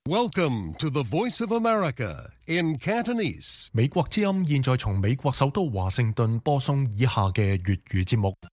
Welcome to the Voice of America in Cantonese. 美國之音現在從美國首都華盛頓播送以下嘅粵語節目。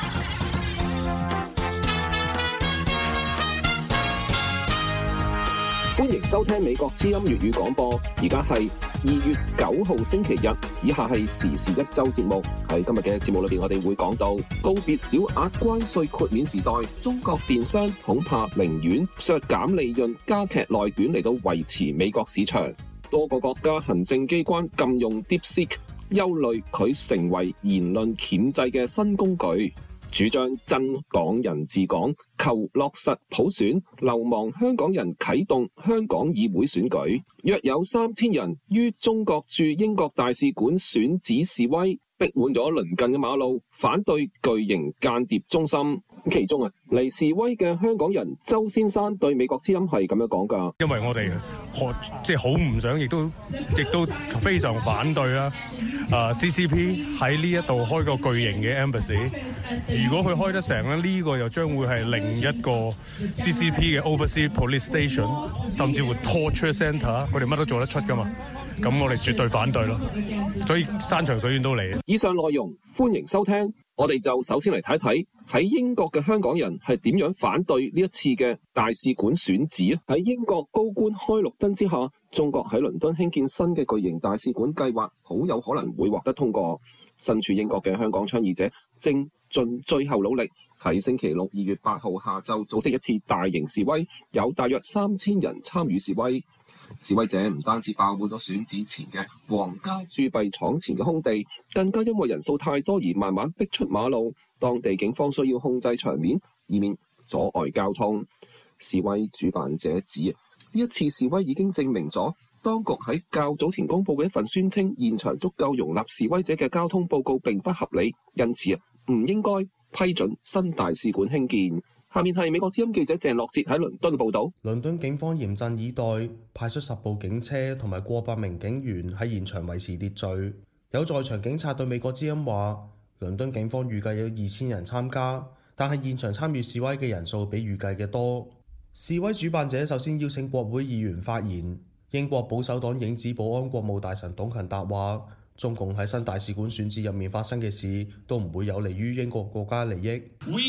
歡迎收聽美國之音粵語廣播，而家係2月9號星期日，以下係時事一周節目。喺今日嘅節目裏邊，我哋會講到告別小額關稅豁免時代，中國電商恐怕寧願削減利潤，加劇內卷嚟到維持美國市場。多個國家行政機關禁用 DeepSeek， 憂慮佢成為言論鉗制嘅新工具。主張真港人治港，求落實普選，流亡香港人啟動香港議會選舉。約有3000人於中國駐英國大使館選址示威，逼滿咗鄰近嘅馬路，反對巨型間諜中心。其中嚟示威嘅香港人周先生對美國之音係咁樣講㗎。 因為我哋即係好唔想，亦都非常反對啦。CCP 喺呢一度開個巨型嘅 embassy， 如果佢開得成咧，呢個又將會係另一個 CCP 嘅 overseas police station， 甚至乎 torture center， 佢哋乜都做得出㗎嘛。咁我哋絕對反對咯，所以山長水遠都嚟。 以上內容歡迎收聽，我哋就首先嚟睇睇喺英國嘅香港人係點樣反對呢一次嘅大使館選址。喺英國高官開綠燈之下，中國喺倫敦興建新嘅巨型大使館計劃好有可能會獲得通過。身處英國嘅香港倡議者正盡最後努力，喺星期六2月8號下晝組織一次大型示威，有大約3000人參與示威。示威者唔單止爆滿咗選址前嘅皇家鑄幣廠前嘅空地，更加因為人數太多而慢慢逼出馬路。當地警方需要控制場面，以免阻礙交通。示威主辦者指，呢一次示威已經證明咗當局喺較早前公佈嘅一份宣稱現場足夠容納示威者嘅交通報告並不合理，因此唔應該批准新大使館興建。下面係美國之音記者鄭樂哲喺倫敦報導。 倫敦警方嚴陣以待，派出10部警車同埋過百名警員喺現場維持秩序。有在場警察對美國之音話，倫敦警方預計有2000人參加，但係現場參與示威嘅人數比預計嘅多。示威主辦者首先邀請國會議員發言。英國保守黨影子保安國務大臣董勤達話，中共喺新大使館選址入面發生嘅事都唔會有利於英國國家利益。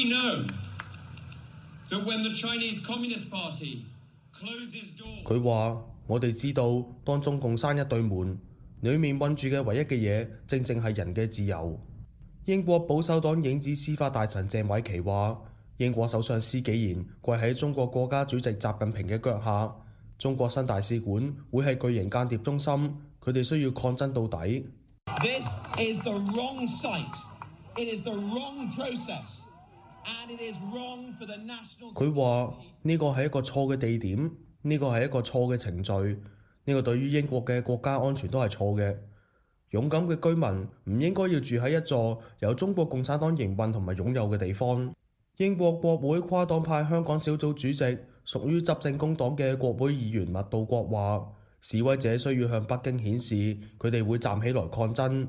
佢話：我哋知道，當中共閂一對門，裡面困住嘅唯一嘅嘢，正正係人嘅自由。英國保守黨影子司法大臣鄭偉琪話：英國首相施紀賢跪喺中國國家主席習近平嘅腳下，中國新大使館會係巨型間諜中心，佢哋需要抗爭到底。 This is the wrong site. It is the wrong process. 佢話呢個係一個錯嘅地點，呢個係一個錯嘅程序，呢個對於英國嘅國家安全都係錯嘅。勇敢嘅居民唔應該要住喺一座由中國共產黨營運同埋擁有嘅地方。英國國會跨黨派香港小組主席、屬於執政工黨嘅國會議員麥道國話，示威者需要向北京顯示佢哋會站起來抗爭。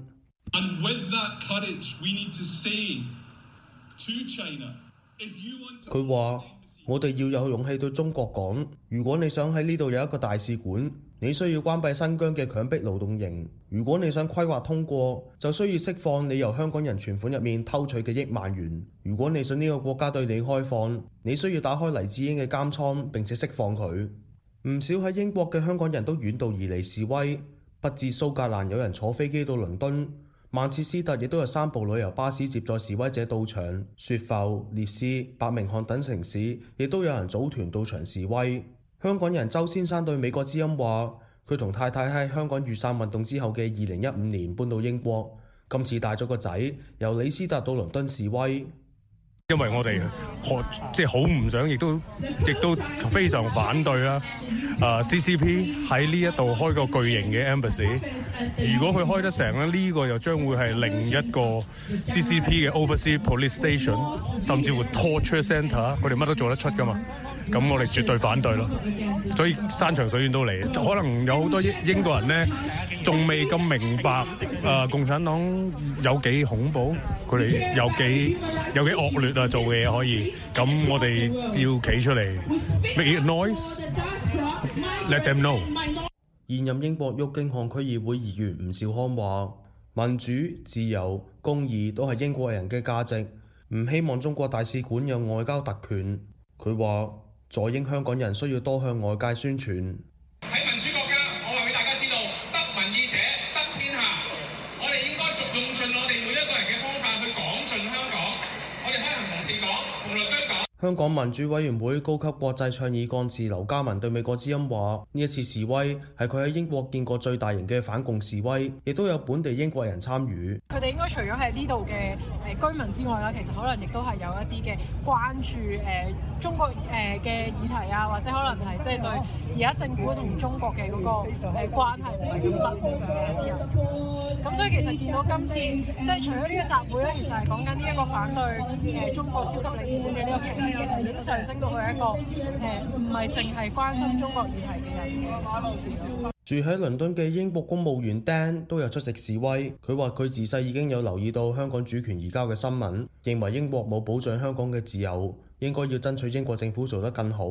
佢話：我哋要有勇氣對中國講，如果你想喺呢度有一個大使館，你需要關閉新疆嘅強迫勞動營；如果你想規劃通過，就需要釋放你由香港人存款入面偷取嘅億萬元；如果你想呢個國家對你開放，你需要打開黎智英嘅監倉並且釋放佢。唔少喺英國嘅香港人都遠道而嚟示威，不止蘇格蘭有人坐飛機到倫敦。曼徹斯特亦都有3部旅遊巴士接載示威者到場，雪浮、列斯、伯明翰等城市亦都有人組團到場示威。香港人周先生對美國之音話，佢同太太喺香港雨傘運動之後嘅2015年搬到英國，今次帶咗個仔由李斯特到倫敦示威。 因為我哋即係好唔想，亦都非常反對啦。CCP 喺呢一度開個巨型嘅 embassy， 如果佢開得成咧，呢個又將會係另一個 CCP 嘅 overseas police station， 甚至乎 torture center， 佢哋乜都做得出㗎嘛。咁我哋絕對反對咯，所以山長水遠都嚟。可能有好多英國人呢，仲未咁明白共產黨有幾恐怖，佢哋有幾惡劣啊，做嘅嘢可以。咁我哋要企出嚟 make it noise Let them know。 現任英國沃京漢區議會議員吳兆康話：民主、自由、公義都係英國人嘅價值，唔希望中國大使館有外交特權。佢話：在英香港人需要多向外界宣傳。 喺民主國家，我話俾大家知道，得民意者得天下。我哋應該用盡我哋每一個人嘅方法去講盡香港。我哋可以同同事講，同鄰居講。 香港民主委員會高級國際倡議幹事劉嘉文對美國之音話：呢一次示威係佢喺英國見過最大型嘅反共示威，亦都有本地英國人參與。 佢哋應該除咗係呢度嘅居民之外啦，其實可能亦都係有一啲嘅關注中國嘅議題啊，或者可能係即係對而家政府同中國嘅嗰個關係唔係咁密切嘅一啲人。咁所以其實見到今次即係除咗呢個集會咧，其實係講緊呢一個反對中國超級領事館嘅呢個旗幟，其實已經上升到去一個唔係淨係關心中國議題嘅人嘅指標。 住喺倫敦嘅英國公務員 Dan 都有出席示威，佢話佢自細已經有留意到香港主權移交嘅新聞，認為英國冇保障香港嘅自由，應該要爭取英國政府做得更好。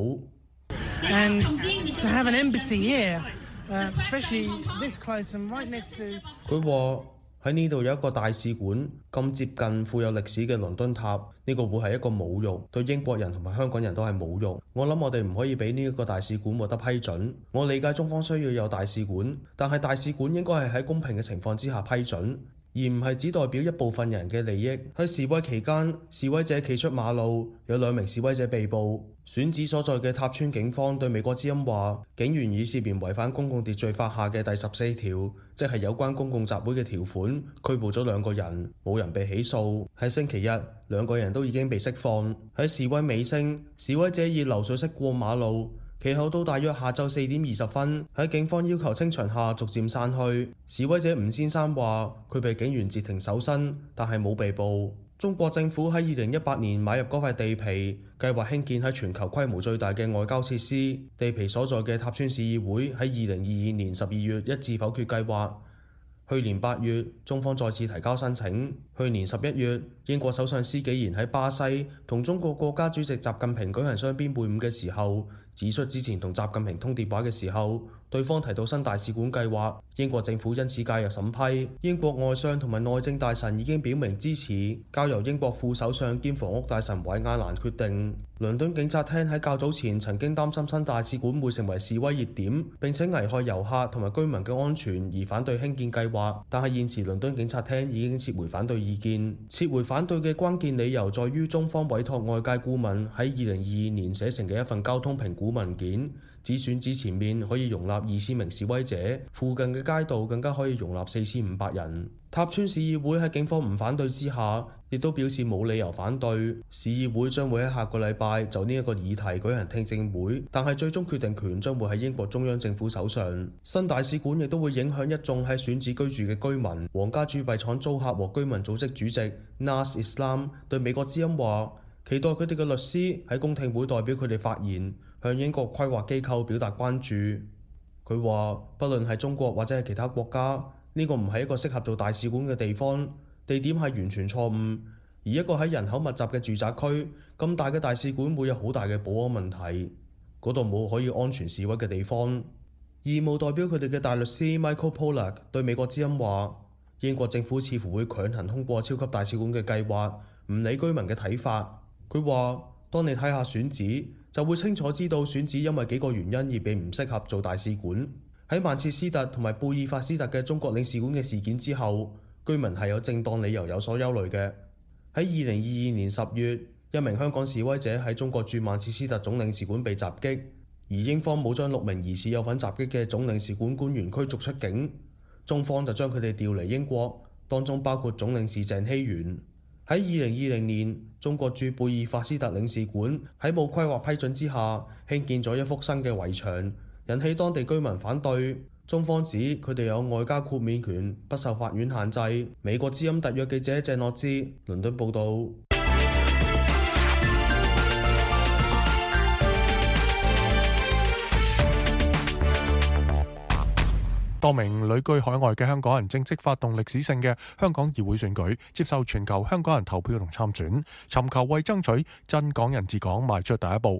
And to have an embassy here, especially this close and right next to。 佢話喺呢度有一個大使館，咁接近富有歷史嘅倫敦塔，呢個會係一個侮辱，對英國人同埋香港人都係侮辱。我諗我哋唔可以俾呢一個大使館獲得批准。我理解中方需要有大使館，但係大使館應該係喺公平嘅情況之下批准，而唔係只代表一部分人嘅利益。喺示威期間，示威者企出馬路，有2名示威者被捕。選址所在嘅塔村警方對美國之音話，警員以涉嫌違反公共秩序法下嘅第14條，即係有關公共集會嘅條款，拘捕咗2個人，冇人被起訴。喺星期日，2個人都已經被釋放。喺示威尾聲，示威者以流水式過馬路，其後到大約下晝4點20分，喺警方要求清場下逐漸散去。示威者吳先生話：佢被警員截停搜身，但係冇被捕。中國政府喺2018年買入嗰塊地皮，計劃興建喺全球規模最大嘅外交設施。地皮所在嘅塔村市議會喺2022年12月一致否決計劃。去年8月，中方再次提交申請。去年11月，英國首相施紀賢喺巴西同中國國家主席習近平舉行雙邊會晤嘅時候，指出之前同習近平通電話嘅時候，對方提到新大使館計劃，英國政府因此介入審批。英國外相同埋內政大臣已經表明支持，交由英國副首相兼房屋大臣韋亞蘭決定。倫敦警察廳喺較早前曾經擔心新大使館會成為示威熱點，並且危害遊客同埋居民嘅安全而反對興建計劃，但係現時倫敦警察廳已經撤回反對意見。撤回反對嘅關鍵理由在於中方委託外界顧問喺2022年寫成嘅一份交通評估文件，指選址前面可以容納2000名示威者，附近嘅街道更加可以容納4500人。塔村市議會喺警方唔反對之下，亦都表示冇理由反對。市議會將會喺下個禮拜就呢一個議題舉行聽證會，但係最終決定權將會喺英國中央政府手上。新大使館亦都會影響一眾喺選址居住嘅居民。皇家鑄幣廠租客和居民組織主席 Nas Islam 對美國之音話，期待佢哋嘅律師喺公聽會代表佢哋發言，向英國規劃機構表達關注。佢話，不論係中國或者係其他國家，呢個唔係一個適合做大使館嘅地方，地點係完全錯誤。而一個喺人口密集嘅住宅區，咁大嘅大使館會有好大嘅保安問題，嗰度冇可以安全示威嘅地方。義務代表佢哋嘅大律師 Michael Pollack 對美國之音話，英國政府似乎會強行通過超級大使館嘅計劃，唔理居民嘅睇法。佢話，當你睇下選址，就會清楚知道選址因為幾個原因而被唔適合做大使館。喺曼徹斯特同埋貝爾法斯特嘅中國領事館嘅事件之後，居民係有正當理由有所憂慮嘅。喺2022年10月，一名香港示威者喺中國駐曼徹斯特總領事館被襲擊，而英方冇將6名疑似有份襲擊嘅總領事館官員驅逐出境，中方就將佢哋調離英國，當中包括總領事鄭希元。喺2020年，中國駐貝爾法斯特領事館喺冇規劃批准之下興建咗一幅新嘅圍牆，引起當地居民反對。中方指佢哋有外交豁免權，不受法院限制。美國之音特約記者鄭諾之倫敦報導。 多名旅居海外嘅香港人正式發動歷史性嘅香港議會選舉，接受全球香港人投票同參選，尋求為爭取真港人治港邁出第一步。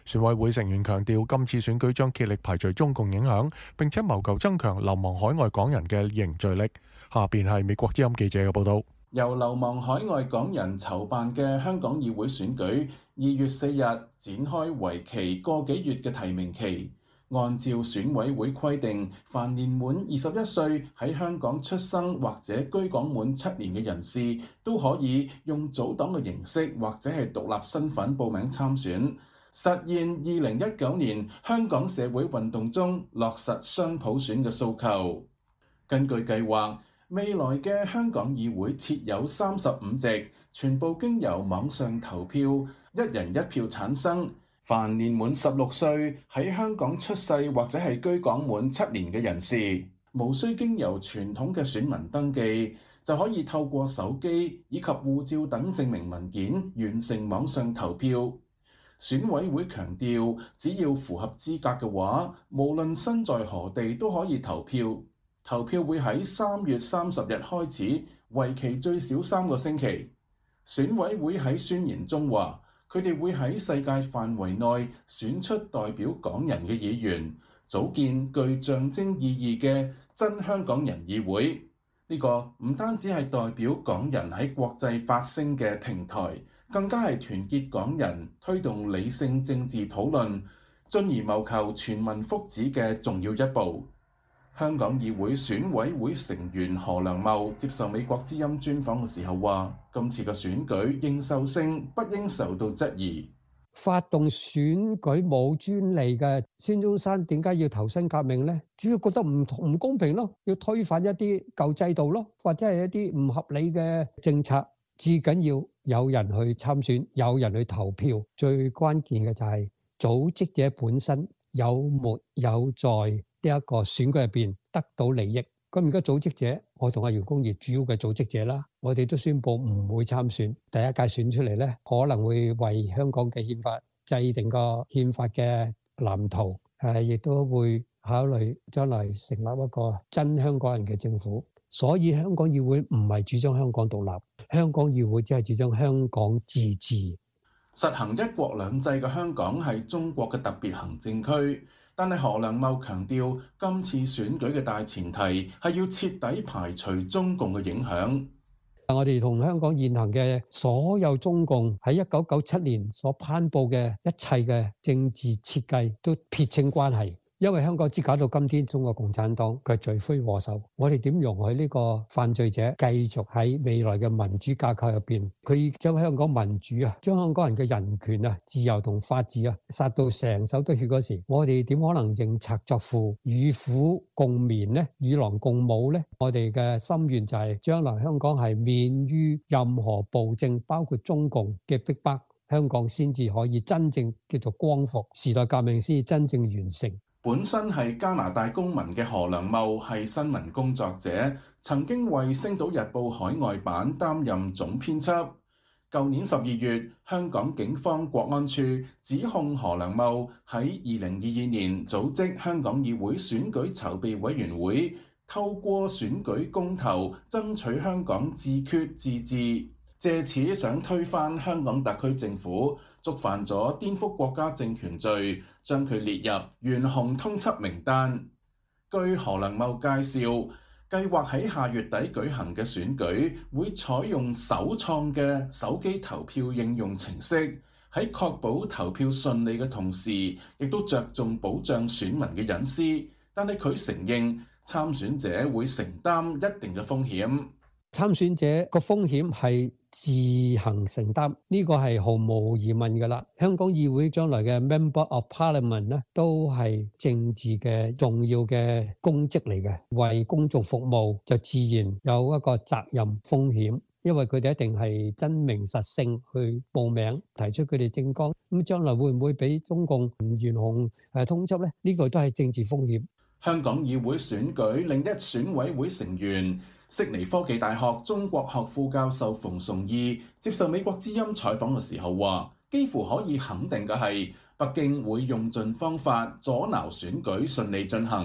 選委會成員強調，今次選舉將竭力排除中共影響，並且謀求增強流亡海外港人嘅凝聚力。下邊係美國之音記者嘅報導。 由流亡海外港人籌辦嘅香港議會選舉，2月4日展開為期個幾月嘅提名期。按照選委會規定，凡年滿21歲喺香港出生或者居港滿7年嘅人士，都可以用組黨嘅形式或者係獨立身份報名參選，實現2019年香港社會運動中落實雙普選嘅訴求。根據計劃，未來嘅香港議會設有35席，全部經由網上投票，一人一票產生。凡年滿16歲喺香港出世或者係居港滿7年嘅人士，無需經由傳統嘅選民登記，就可以透過手機以及護照等證明文件完成網上投票。選委會強調，只要符合資格嘅話，無論身在何地都可以投票。投票會喺3月30日開始，為期最少3個星期。選委會喺宣言中話，佢哋會喺世界範圍內選出代表港人嘅議員，組建具象徵意義嘅真香港人議會。呢個唔單止係代表港人喺國際發聲嘅平台，更加係團結港人、推動理性政治討論，進而謀求全民福祉嘅重要一步。香港議會選委會成員何良茂接受美國之音專訪嘅時候話，今次嘅選舉認受性不應受到質疑。 發動選舉冇專利嘅孫中山點解要投身革命呢？主要覺得唔公平咯，要推翻一啲舊制度咯，或者係一啲唔合理嘅政策。至緊要有人去參選，有人去投票，最關鍵嘅就係組織者本身有沒有在呢一個選舉入邊得到利益。咁而家組織者，我同阿袁弓夷主要嘅組織者啦，我哋都宣布唔會參選。第一屆選出嚟咧，可能會為香港嘅憲法制定個憲法嘅藍圖，亦都會考慮將來成立一個真香港人嘅政府。所以香港議會唔係主張香港獨立，香港議會只係主張香港自治。 實行一國兩制嘅香港係中國嘅特別行政區。但係何良茂強調，今次選舉嘅大前提係要徹底排除中共嘅影響。 我哋同香港現行嘅所有中共喺1997年所頒布嘅一切嘅政治設計都撇清關係。因為香港只搞到今天，中國共產黨佢係罪魁禍首。我哋點容許呢個犯罪者繼續喺未來嘅民主架構入邊？佢將香港民主啊，將香港人嘅人權啊、自由同法治啊，殺到成手都血嗰時，我哋點可能認賊作父，與虎共眠呢？與狼共舞呢？我哋嘅心願就係將來香港係免於任何暴政，包括中共嘅逼迫，香港先至可以真正叫做光復，時代革命先至真正完成。 本身係加拿大公民嘅何良茂係新聞工作者，曾經為《星島日報》海外版擔任總編輯。舊年12月，香港警方國安處指控何良茂喺2022年組織香港議會選舉籌備委員會，透過選舉公投爭取香港自決自治，借此想推翻香港特區政府，觸犯咗顛覆國家政權罪，將佢列入懸紅通緝名單。據何良茂介紹，計劃喺下月底舉行嘅選舉會採用首創嘅手機投票應用程式，喺確保投票順利嘅同時，亦都着重保障選民嘅隱私。但係佢承認參選者會承擔一定嘅風險。 參選者個風險係自行承擔，呢個係毫無疑問㗎啦。香港議會將來嘅 Member of Parliament 咧，都係政治嘅重要嘅公職嚟嘅，為公眾服務就自然有一個責任風險，因為佢哋一定係真名實姓去報名提出佢哋政綱。咁將來會唔會俾中共懸紅通緝呢？呢個都係政治風險。 香港議會選舉另一選委會成員，悉尼科技大學中國學副教授馮崇義接受美國之音採訪嘅時候話，幾乎可以肯定嘅係，北京會用盡方法阻撓選舉順利進行。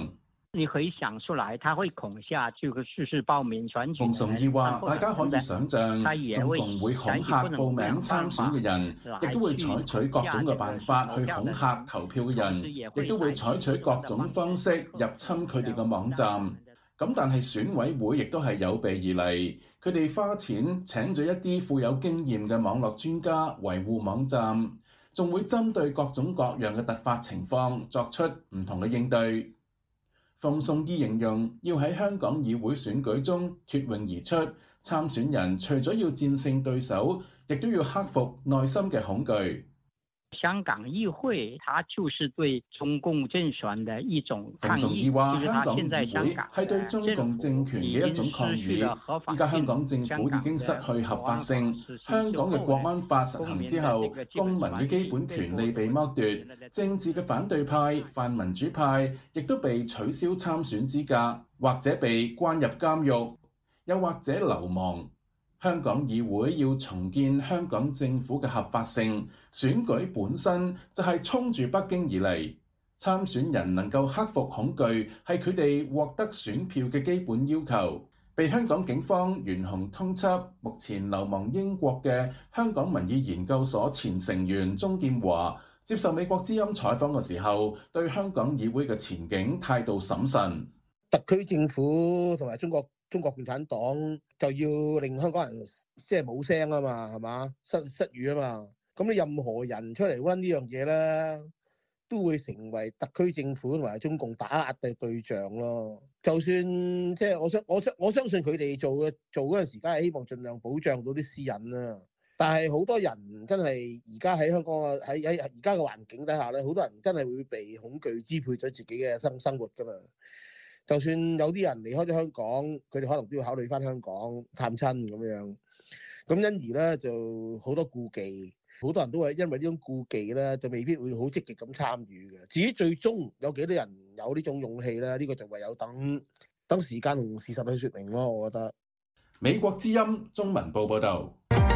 你可以想出來，他會恐嚇這個誓師報名選舉。 馮崇義話：大家可以想像，中共會恐嚇報名參選嘅人，亦都會採取各種嘅辦法去恐嚇投票嘅人，亦都會採取各種方式入侵佢哋嘅網站。咁但係選委會亦都係有備而嚟，佢哋花錢請咗一啲富有經驗嘅網絡專家維護網站，仲會針對各種各樣嘅突發情況作出唔同嘅應對。馮崇義形容要喺香港議會選舉中脫穎而出，參選人除咗要戰勝對手，亦都要克服內心嘅恐懼。 香港議會，它就是對中共政權的一種抗議。 馮崇義話：香港議會係對中共政權嘅一種抗議。依家香港政府已經失去合法性，香港嘅國安法實行之後，公民嘅基本權利被剝奪，政治嘅反對派、泛民主派亦都被取消參選資格，或者被關入監獄，又或者流亡。香港議會要重建香港政府嘅合法性，選舉本身就係衝住北京而嚟。參選人能夠克服恐懼，係佢哋獲得選票嘅基本要求。被香港警方懸紅通緝，目前流亡英國嘅香港民意研究所前成員鍾劍華接受美國之音採訪嘅時候，對香港議會嘅前景態度審慎。 特區政府同埋中國共產黨就要令香港人即係冇聲啊嘛，係嘛？失語啊嘛。咁你任何人出嚟溫呢樣嘢咧，都會成為特區政府同埋中共打壓嘅對象咯。就算即係我相信佢哋做嗰陣時，梗係希望盡量保障到啲私隱啦。但係好多人真係而家喺香港喺而家嘅環境底下咧，好多人真係會被恐懼支配咗自己嘅生活㗎嘛。就算有啲人離開咗香港，佢哋可能都要考慮返香港探親咁樣。咁因而咧就好多顧忌，好多人都係因為呢種顧忌咧，就未必會好積極咁參與嘅。至於最終有幾多人有呢種勇氣咧，呢個就唯有等時間同事實去説明咯。我覺得。 美國之音中文部報導。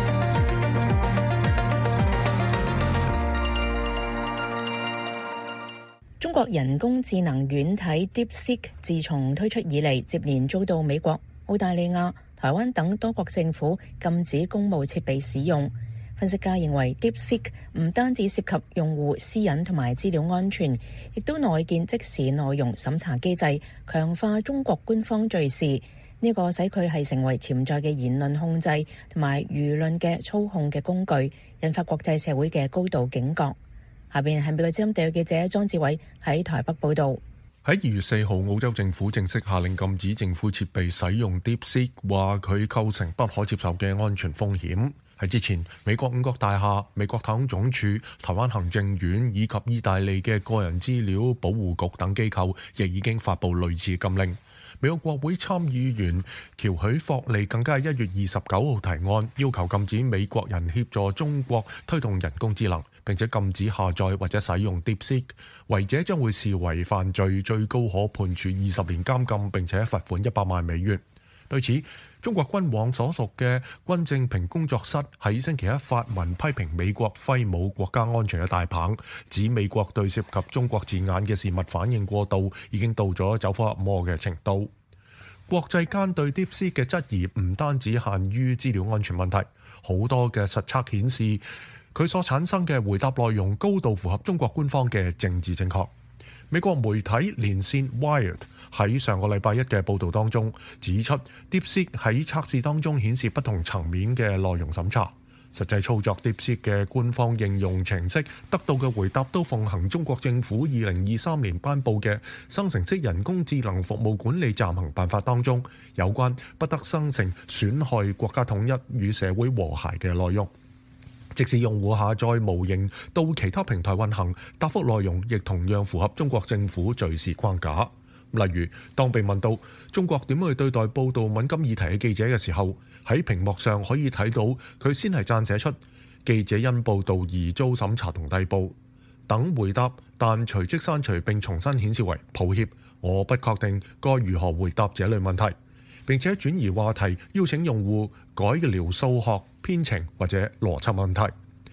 中國人工智能軟體 DeepSeek 自從推出以嚟，接連遭到美國、澳大利亞、台灣等多國政府禁止公務設備使用。分析家認為 DeepSeek 唔單止涉及用戶私隱同埋資料安全，亦都內建即時內容審查機制，強化中國官方敘事。呢個使佢係成為潛在嘅言論控制同埋輿論嘅操控嘅工具，引發國際社會嘅高度警覺。下邊係美國之音地記者莊志偉喺台北報道。 喺2月4號，澳洲政府正式下令禁止政府設備使用 DeepSeek， 話佢構成不可接受嘅安全風險。喺之前，美國五角大廈、美國太空總署、台灣行政院以及意大利嘅個人資料保護局等機構，亦已經發布類似禁令。美國國會參議員喬許霍利更加喺1月29號提案，要求禁止美國人協助中國推動人工智能，並且禁止下載或者使用 DeepSeek， 違者將會視為犯罪，最高可判處20年監禁，並且罰款100萬美元。對此，中國軍網所屬嘅軍政評工作室喺星期一發文批評美國揮舞國家安全嘅大棒，指美國對涉及中國字眼嘅事物反應過度，已經到咗走火入魔嘅程度。國際間對 DeepSeek 嘅質疑唔單止限於資料安全問題，好多嘅實測顯示佢所產生嘅回答內容高度符合中國官方嘅政治正確。美國媒體連線 Wired 喺上個禮拜一嘅報導當中指出 ，DeepSeek 喺測試當中顯示不同層面嘅內容審查。實際操作 DeepSeek 嘅官方應用程式得到嘅回答都奉行中國政府2023年頒布嘅生成式人工智能服務管理暫行辦法當中有關不得生成損害國家統一與社會和諧嘅內容。即使用戶下載模型到其他平台運行，答覆內容亦同樣符合中國政府敘事框架。例如，當被問到中國點去對待報導敏感議題嘅記者嘅時候，喺屏幕上可以睇到佢先係撰寫出記者因報導而遭審查同逮捕等回答，但隨即刪除並重新顯示為抱歉，我不確定該如何回答這類問題，並且轉移話題，邀請用戶改聊數學、編程或者邏輯問題。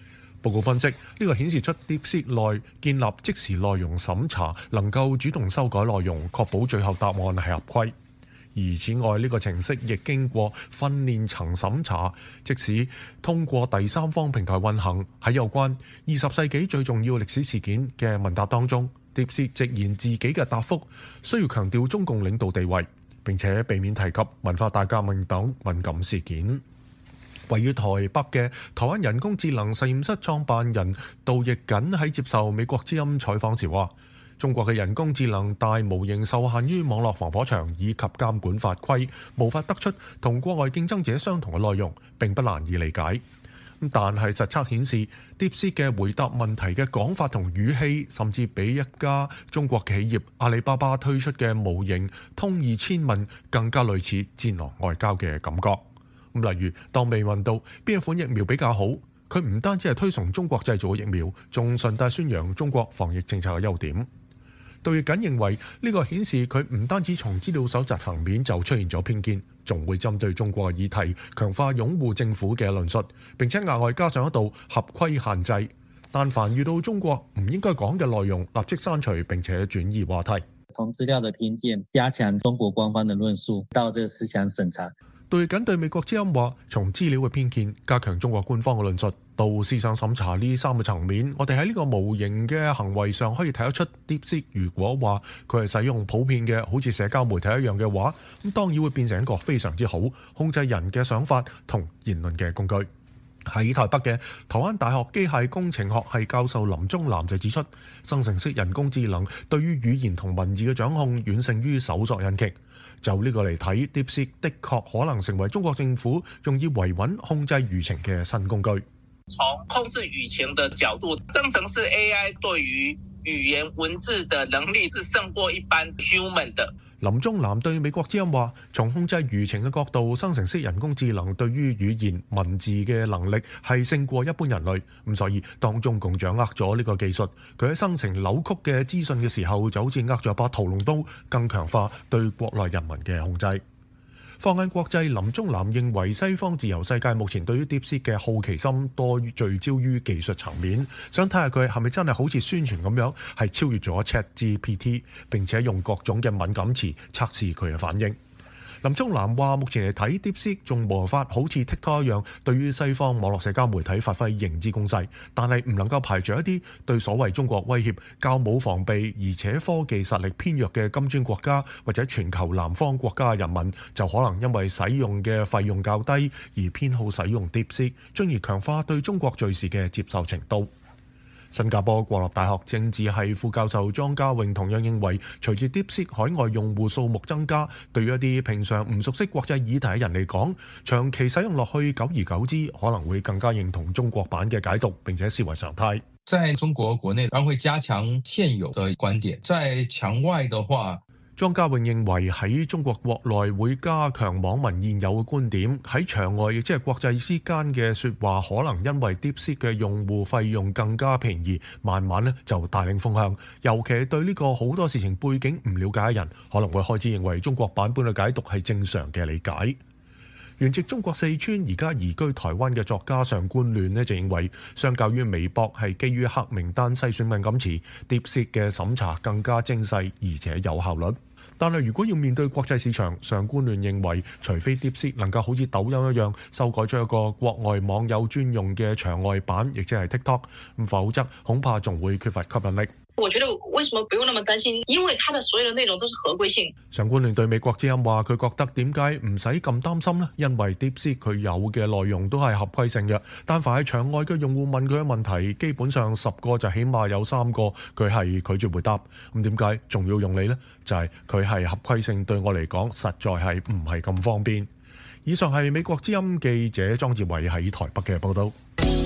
報告分析，呢個顯示出 DeepSeek 內建立即時內容審查，能夠主動修改內容，確保最後答案係合規。而此外，呢個程式亦經過訓練層審查，即使通過第三方平台運行，喺有關20世紀最重要歷史事件嘅問答當中，DeepSeek直言自己嘅答覆需要強調中共領導地位，並且避免提及文化大革命等敏感事件。位於台北嘅台灣人工智能實驗室創辦人杜奕瑾喺接受美國之音採訪時話，中國嘅人工智能大模型受限於網絡防火牆以及監管法規，無法得出同國外競爭者相同嘅內容，並不難以理解。但係實測顯示 DeepSeek 嘅回答問題嘅講法同語氣，甚至比一家中國企業阿里巴巴推出嘅模型通義千問更加類似戰狼外交嘅感覺。例如，當被問到邊一款疫苗比較好，佢唔單止係推崇中國製造嘅疫苗，仲順帶宣揚中國防疫政策嘅優點。杜奕瑾認為呢個顯示佢唔單止從資料搜集層面就出現咗偏見，仲會針對中國嘅議題強化擁護政府嘅論述，並且額外加上一道合規限制，但凡遇到中國唔應該講嘅內容，立即刪除並且轉移話題。 從資料的偏見加強中國官方的論述，到這個思想審查。 杜奕瑾對美國之音話，從資料嘅偏見加強中國官方嘅論述到思想審查呢三個層面，我哋喺呢個模型嘅行為上可以睇得出 DeepSeek 如果話佢係使用普遍嘅好似社交媒體一樣嘅話，咁當然會變成一個非常之好控制人嘅想法同言論嘅工具。喺台北嘅台灣大學機械工程學系教授林宗南就指出，生成式人工智能對於語言同文字嘅掌控遠勝於搜索引擎。就呢個嚟睇 DeepSeek 的確可能成為中國政府用以維穩控制輿情嘅新工具。 從控制輿情的角度，生成式 AI 對於語言文字的能力是勝過一般 human 的。 林宗南對美國之音話，從控制輿情嘅角度，生成式人工智能對於語言文字嘅能力係勝過一般人類。咁所以當中共掌握咗呢個技術，佢喺生成扭曲嘅資訊嘅時候，就好似握咗把屠龍刀，更強化對國內人民嘅控制。放眼國際，林宗南認為西方自由世界目前對於 DeepSeek 嘅好奇心多於聚焦於技術層面，想睇下佢係咪真係好似宣傳咁樣係超越咗 ChatGPT， 並且用各種嘅敏感詞測試佢嘅反應。林宗南話：目前嚟睇 DeepSeek 仲無法好似 TikTok 一樣對於西方網絡社交媒體發揮認知攻勢，但係唔能夠排除一啲對所謂中國威脅較冇防備，而且科技實力偏弱嘅金磚國家或者全球南方國家嘅人民，就可能因為使用嘅費用較低而偏好使用 DeepSeek，進而強化對中國敘事嘅接受程度。新加坡國立大學政治系副教授莊家穎同樣認為，隨住 DeepSeek 海外用戶數目增加，對於一啲平常唔熟悉國際議題嘅人嚟講，長期使用落去，久而久之可能會更加認同中國版嘅解讀，並且視為常態。 在中國國內，當然會加強現有的觀點；在牆外的話， 莊家穎認為喺中國國內會加強網民現有嘅觀點，喺場外亦即係國際之間嘅説話，可能因為 DeepSeek 嘅用戶費用更加便宜，慢慢就帶領風向。尤其係對呢個好多事情背景唔了解嘅人，可能會開始認為中國版本嘅解讀係正常嘅理解。原籍中國四川而家移居台灣嘅作家上官亂就認為，相較於微博係基於黑名單篩選敏感詞，DeepSeek 嘅審查更加精細而且有效率。但係如果要面對國際市場，上官亂認為，除非 DeepSeek 能夠好似抖音一樣修改咗一個國外網友專用嘅牆外版，亦即係 TikTok， 否則恐怕仲會缺乏吸引力。 我覺得為什麼不用那麼擔心？因為它的所有的內容都是合規性。 上官亂對美國之音話，佢覺得點解唔使咁擔心呢？因為 DeepSeek 佢有嘅內容都係合規性嘅，但凡係場外嘅用戶問佢嘅問題，基本上10個就起碼有3個佢係拒絕回答。咁點解仲要用你呢？就係佢係合規性，對我嚟講實在係唔係咁方便。以上係美國之音記者莊志偉喺台北嘅報導。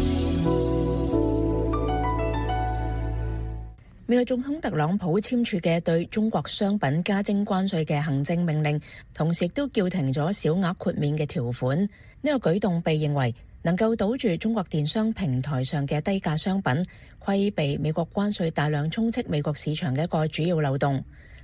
美國總統特朗普簽署嘅對中國商品加徵關稅嘅行政命令，同時亦都叫停咗小額豁免嘅條款。呢個舉動被認為能夠堵住中國電商平台上嘅低價商品，規避美國關稅大量充斥美國市場嘅一個主要漏洞。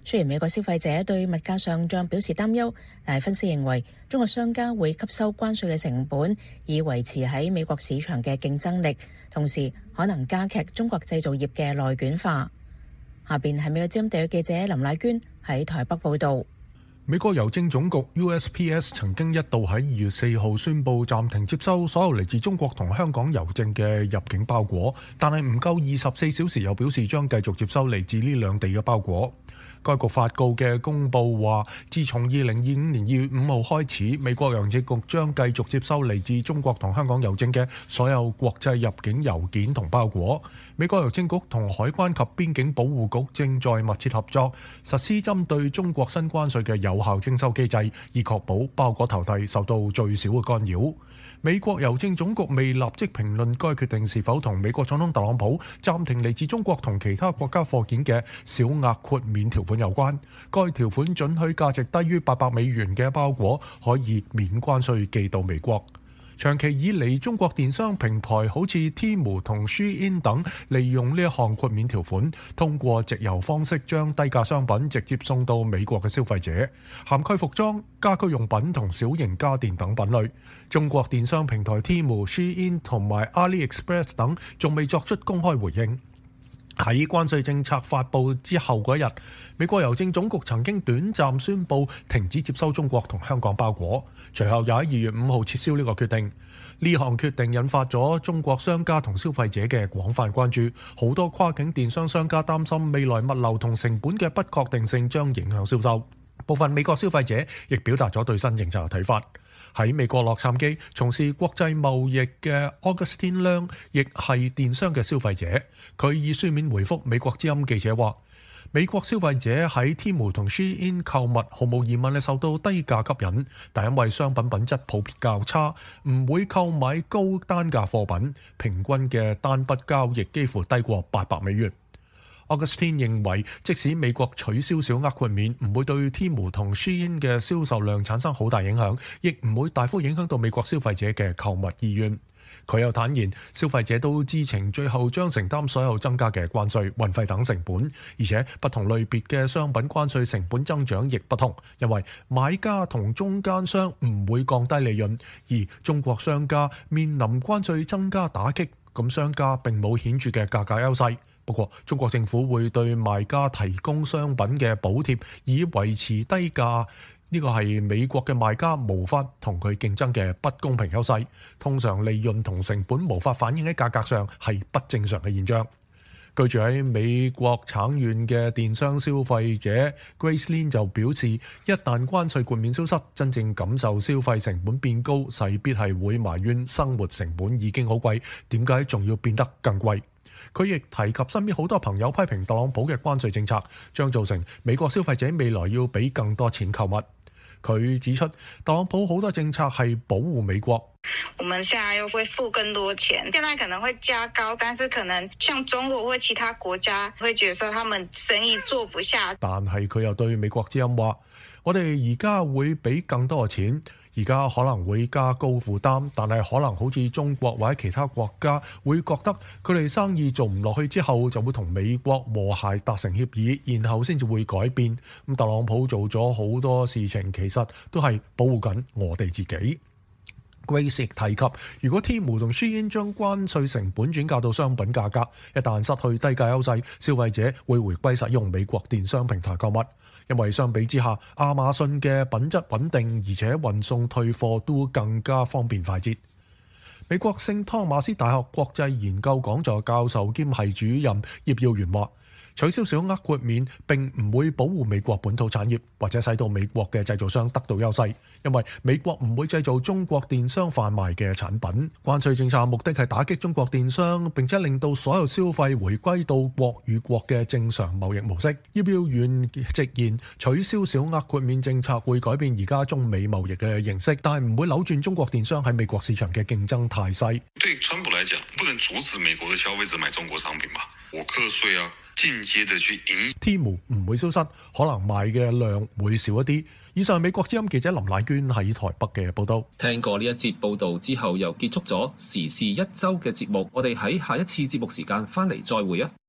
雖然美國消費者對物價上漲表示擔憂，但係分析認為中國商家會吸收關稅嘅成本，以維持喺美國市場嘅競爭力，同時可能加劇中國製造業嘅內卷化。下邊係美國之音特約記者林乃娟喺台北報導。 美國郵政總局 USPS 曾經一度喺2月4號宣布暫停接收所有嚟自中國同香港郵政嘅入境包裹，但係唔夠24小時又表示將繼續接收嚟自呢兩地嘅包裹。該局發告嘅公佈話，自從2025年2月5號開始，美國郵政局將繼續接收嚟自中國同香港郵政嘅所有國際入境郵件同包裹。美國郵政局同海關及邊境保護局正在密切合作，實施針對中國新關稅嘅有效徵收機制，以確保包裹投遞受到最少嘅干擾。美國郵政總局未立即評論該決定是否同美國總統特朗普暫停嚟自中國同其他國家貨件嘅小額豁免條款有關。該條款准許價值低於$800嘅包裹可以免關稅寄到美國。長期以嚟，中國電商平台好似 Temu 同 Shein 等，利用呢一項豁免條款，通過直郵方式將低價商品直接送到美國嘅消費者，涵蓋服裝、家居用品同小型家電等品類。中國電商平台 Temu、Shein 同埋 AliExpress 等仲未作出公開回應。喺關稅政策發布之後嗰日，美國郵政總局曾經短暫宣布停止接收中國同香港包裹，隨後又喺2月5號撤銷呢個決定。呢項決定引發咗中國商家同消費者嘅廣泛關注，好多跨境電商商家擔心未來物流同成本嘅不確定性將影響銷售。部分美國消費者亦表達咗對新政策嘅睇法。喺美國洛杉磯從事國際貿易嘅 Augustine Leung 亦係電商嘅消費者，佢以書面回覆美國之音記者話：美國消費者喺 Temu 同 Shein 購物毫無疑問係受到低價吸引，但因為商品品質普遍較差，唔會購買高單價貨品，平均嘅單筆交易幾乎低過$800。Augustine 認為，即使美國取消小額豁免，唔會對 Temu 同 Shein 嘅銷售量產生好大影響，亦唔會大幅影響到美國消費者嘅購物意願。佢又坦言，消費者都知情，最後將承擔所有增加嘅關稅、運費等成本，而且不同類別嘅商品關稅成本增長亦不同，因為買家同中間商唔會降低利潤，而中國商家面臨關稅增加打擊，咁商家並冇顯著嘅價格優勢。不過，中國政府會對賣家提供商品嘅補貼，以維持低價。呢個係美國嘅賣家無法同佢競爭嘅不公平優勢。通常利潤同成本無法反映喺價格上，係不正常嘅現象。居住喺美國橙縣嘅電商消費者 Grace Lin 就表示，一旦關稅豁免消失，真正感受消費成本變高，勢必係會埋怨生活成本已經好貴，點解仲要變得更貴？佢亦提及身邊好多朋友批評特朗普嘅關稅政策，將造成美國消費者未來要俾更多錢購物。佢指出，特朗普好多政策係保護美國。 我們現在又會付更多錢，現在可能會加高，但是可能像中國或其他國家會覺得他們生意做不下。 但係佢又對美國之音話：我哋而家會俾更多嘅錢。而家可能會加高負擔，但係可能好似中國或者其他國家會覺得佢哋生意做唔落去之後，就會同美國和諧達成協議，然後先至會改變。咁特朗普做咗好多事情，其實都係保護緊我哋自己。Grace 亦提及，如果 Temu 同 Shein 將關稅成本轉嫁到商品價格，一旦失去低價優勢，消費者會回歸使用美國電商平台購物。因為相比之下，亞馬遜嘅品質穩定，而且運送退貨都更加方便快捷。美國聖湯馬斯大學國際研究講座教授兼系主任葉耀元話：取消小額豁免並唔會保護美國本土產業，或者使到美國嘅製造商得到優勢，因為美國唔會製造中國電商販賣嘅產品。關稅政策目的係打擊中國電商，並且令到所有消費回歸到國與國嘅正常貿易模式。葉耀元直言，取消小額豁免政策會改變而家中美貿易嘅形式，但係唔會扭轉中國電商喺美國市場嘅競爭態勢。 對川普來講，不能阻止美國嘅消費者買中國商品吧？我課稅啊，間接地去影。 Temu 唔會消失，可能賣嘅量會少一啲。以上美國之音記者林乃娟喺台北嘅報道。 聽過呢一節報道之後，又結束咗時事一周嘅節目。我哋喺下一次節目時間翻嚟再會啊！